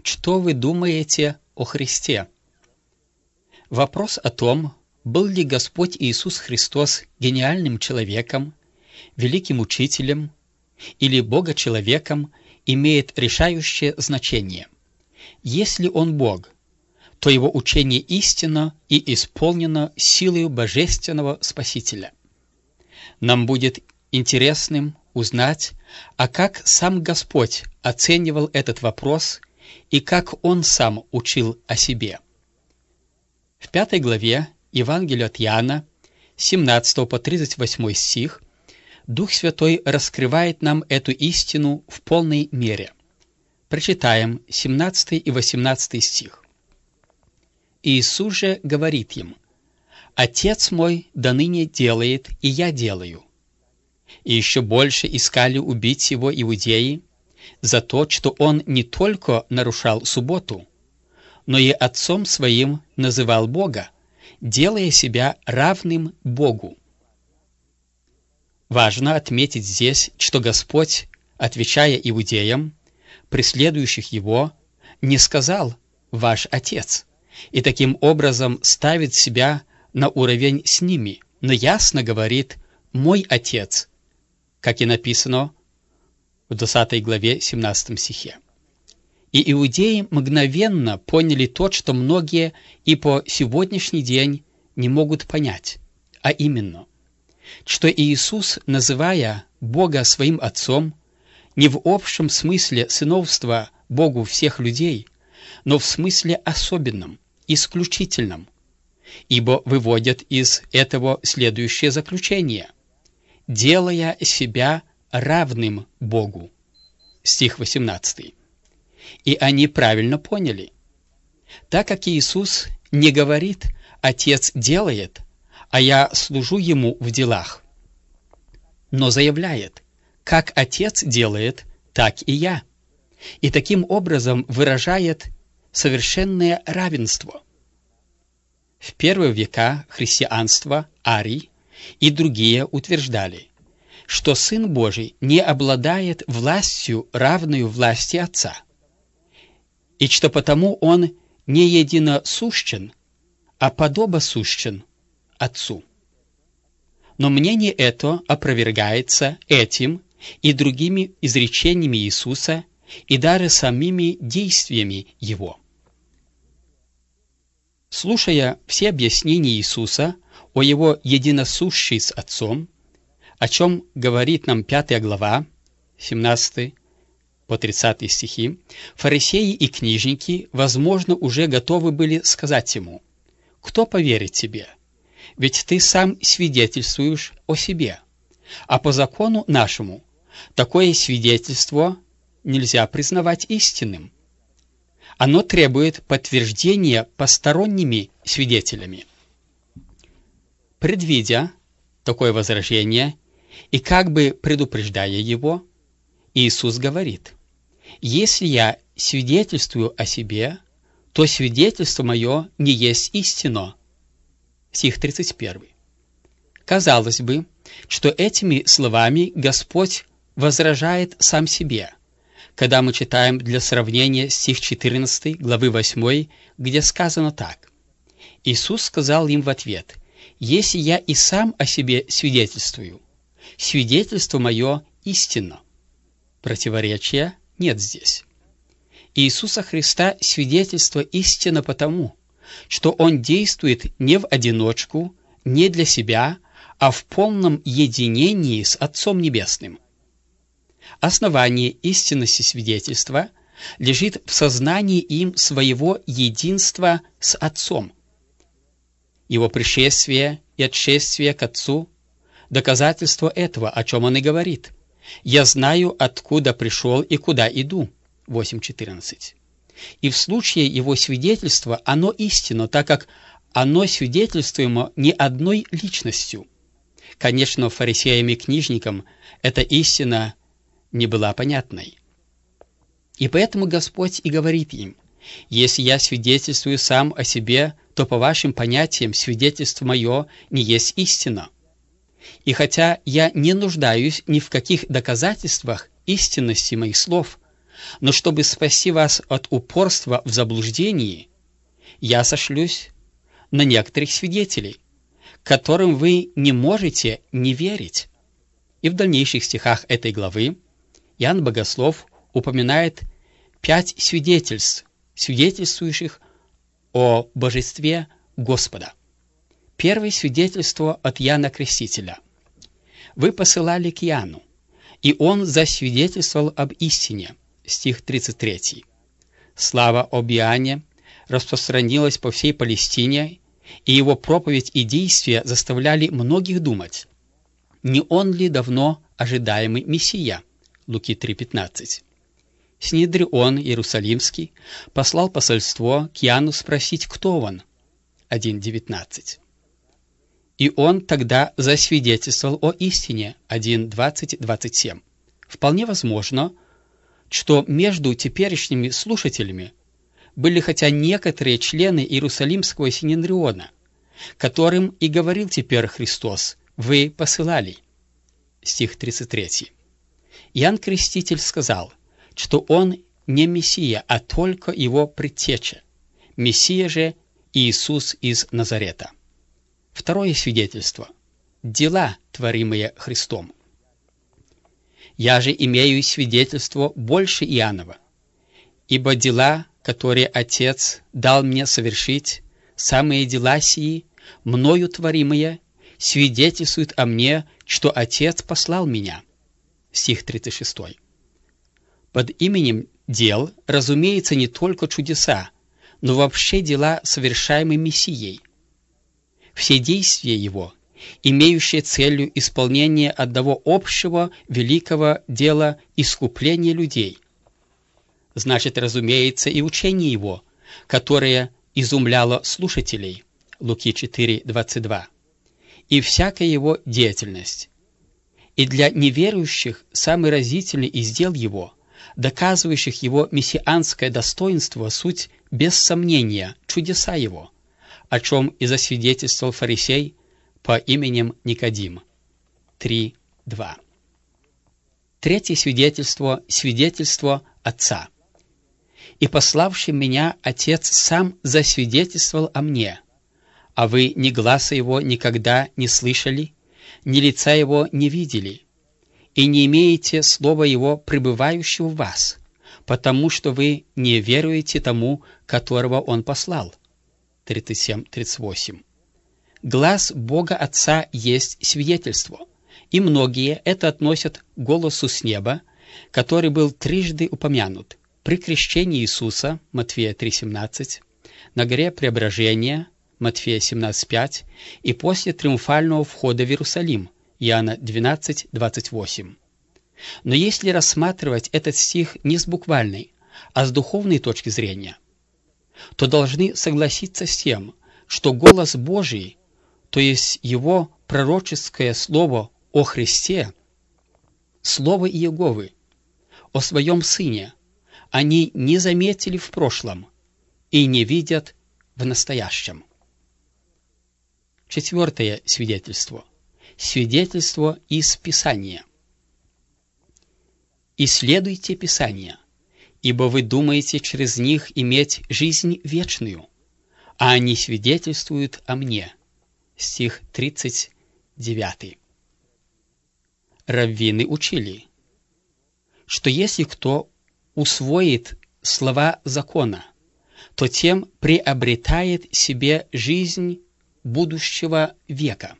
Что вы думаете о Христе? Вопрос о том, был ли Господь Иисус Христос гениальным человеком, великим учителем или Бога-человеком, имеет решающее значение. Если Он Бог, то Его учение истинно и исполнено силою Божественного Спасителя. Нам будет интересным узнать, а как сам Господь оценивал этот вопрос и как Он сам учил о себе. В 5 главе Евангелия от Иоанна, 17 по 38 стих, Дух Святой раскрывает нам эту истину в полной мере. Прочитаем 17 и 18 стих. Иисус же говорит им: «Отец мой доныне делает, и я делаю». И еще больше искали убить его иудеи за то, что он не только нарушал субботу, но и отцом своим называл Бога, делая себя равным Богу. Важно отметить здесь, что Господь, отвечая иудеям, преследующих Его, не сказал «ваш Отец», и таким образом ставит себя на уровень с ними, но ясно говорит «мой Отец», как и написано в 20 главе 17 стихе. И иудеи мгновенно поняли то, что многие и по сегодняшний день не могут понять, а именно, что Иисус, называя Бога своим Отцом, не в общем смысле сыновства Богу всех людей, но в смысле особенном, исключительном, ибо выводят из этого следующее заключение: «делая себя равным Богу». Стих 18. И они правильно поняли. Так как Иисус не говорит «Отец делает, а я служу Ему в делах», но заявляет «как Отец делает, так и я», и таким образом выражает совершенное равенство. В первые века христианства Арий и другие утверждали, что Сын Божий не обладает властью, равную власти Отца, и что потому Он не единосущен, а подобосущен Отцу. Но мнение это опровергается этим и другими изречениями Иисуса и даже самими действиями Его. Слушая все объяснения Иисуса о Его единосущей с Отцом, о чем говорит нам 5 глава, 17 по 30 стихи, фарисеи и книжники, возможно, уже готовы были сказать Ему: «Кто поверит Тебе? Ведь Ты сам свидетельствуешь о себе, а по закону нашему такое свидетельство нельзя признавать истинным. Оно требует подтверждения посторонними свидетелями». Предвидя такое возражение и как бы предупреждая его, Иисус говорит: «Если я свидетельствую о себе, то свидетельство мое не есть истина». Стих 31. Казалось бы, что этими словами Господь возражает сам себе, когда мы читаем для сравнения стих 14 главы 8, где сказано так: «Иисус сказал им в ответ: если я и сам о себе свидетельствую, свидетельство мое истинно». Противоречия нет здесь. Иисуса Христа свидетельство истинно потому, что Он действует не в одиночку, не для себя, а в полном единении с Отцом Небесным. Основание истинности свидетельства лежит в сознании им своего единства с Отцом. Его пришествие и отшествие к Отцу – доказательство этого, о чем Он и говорит. «Я знаю, откуда пришел и куда иду» 8.14. И в случае Его свидетельства оно истинно, так как оно свидетельствуемо не одной личностью. Конечно, фарисеям и книжникам эта истина не была понятной. И поэтому Господь и говорит им: «Если я свидетельствую сам о себе, то по вашим понятиям свидетельство мое не есть истина. И хотя я не нуждаюсь ни в каких доказательствах истинности моих слов, Но чтобы спасти вас от упорства в заблуждении, я сошлюсь на некоторых свидетелей, которым вы не можете не верить». И в дальнейших стихах этой главы Иоанн Богослов упоминает 5 свидетельств, свидетельствующих о божестве Господа. Первое свидетельство от Иоанна Крестителя. «Вы посылали к Иоанну, и он засвидетельствовал об истине». Стих 33. Слава об Иоанне распространилась по всей Палестине, и его проповедь и действия заставляли многих думать, не он ли давно ожидаемый Мессия? Луки 3:15. Синедрион Иерусалимский послал посольство к Иоанну спросить, кто он. 1:19. И он тогда засвидетельствовал о истине. 1:20-27. Вполне возможно, что между теперешними слушателями были хотя некоторые члены Иерусалимского Синедриона, которым и говорил теперь Христос: «Вы посылали». Стих 33. Иоанн Креститель сказал, что он не Мессия, а только его предтеча. Мессия же Иисус из Назарета. Второе свидетельство. Дела, творимые Христом. «Я же имею свидетельство больше Иоаннова, ибо дела, которые Отец дал мне совершить, самые дела сии, мною творимые, свидетельствуют о мне, что Отец послал меня». Стих 36. Под именем дел разумеется не только чудеса, но вообще дела, совершаемые Мессией. Все действия Его, имеющие целью исполнение одного общего великого дела искупления людей. Значит, разумеется, и учение Его, которое изумляло слушателей. Луки 4:22. И всякая Его деятельность. И для неверующих самый разительный из дел Его, доказывающих Его мессианское достоинство, суть, без сомнения, чудеса Его, о чем и засвидетельствовал фарисей по именем Никодим. 3:2. Третье свидетельство – свидетельство Отца. «И пославший меня Отец сам засвидетельствовал о мне, а вы ни гласа Его никогда не слышали, ни лица Его не видели, и не имеете слова Его, пребывающего в вас, потому что вы не веруете тому, которого Он послал». 37-38. Глас Бога Отца есть свидетельство, и многие это относят к голосу с неба, который был трижды упомянут при крещении Иисуса, Матфея 3:17, на горе Преображения, Матфея 17:5, и после триумфального входа в Иерусалим, Иоанна 12:28. Но если рассматривать этот стих не с буквальной, а с духовной точки зрения, то должны согласиться с тем, что голос Божий, то есть Его пророческое слово о Христе, слово Иеговы, о Своем Сыне, они не заметили в прошлом и не видят в настоящем. Четвертое свидетельство. Свидетельство из Писания. «Исследуйте Писания, ибо вы думаете через них иметь жизнь вечную, а они свидетельствуют о мне». Стих 39. Раввины учили, что если кто усвоит слова закона, то тем приобретает себе жизнь будущего века.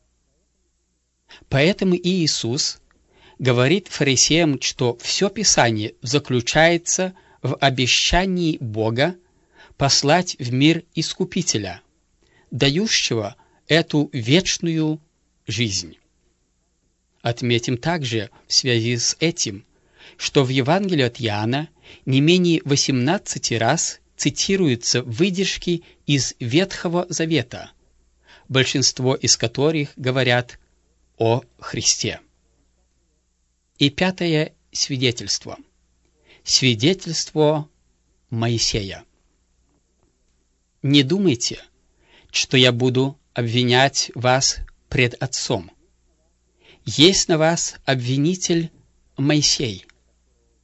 Поэтому и Иисус говорит фарисеям, что все Писание заключается в обещании Бога послать в мир Искупителя, дающего эту вечную жизнь. Отметим также в связи с этим, что в Евангелии от Иоанна не менее 18 раз цитируются выдержки из Ветхого Завета, большинство из которых говорят о Христе. И пятое свидетельство. Свидетельство Моисея. «Не думайте, что я буду обвинять вас пред Отцом. Есть на вас обвинитель Моисей,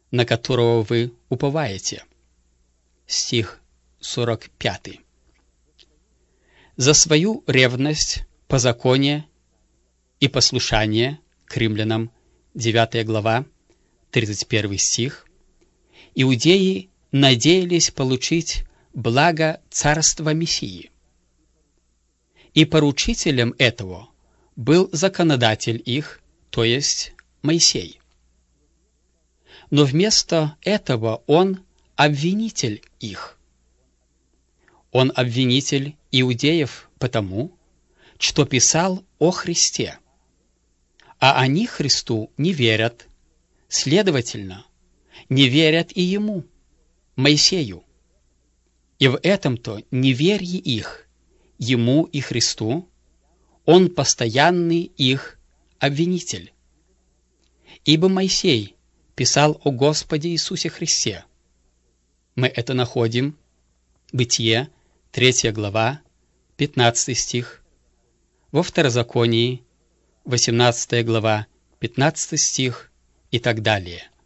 на которого вы уповаете. Стих 45. За свою ревность по законе и послушание к римлянам, 9 глава, 31 стих, иудеи надеялись получить благо царства Мессии. И поручителем этого был законодатель их, то есть Моисей. Но вместо этого он обвинитель их. Он обвинитель иудеев потому, что писал о Христе, а они Христу не верят, следовательно, не верят и ему, Моисею. И в этом-то неверие их, ему и Христу, он постоянный их обвинитель. Ибо Моисей писал о Господе Иисусе Христе. Мы это находим в Бытие, 3 глава, 15 стих, во Второзаконии, 18 глава, 15 стих и так далее.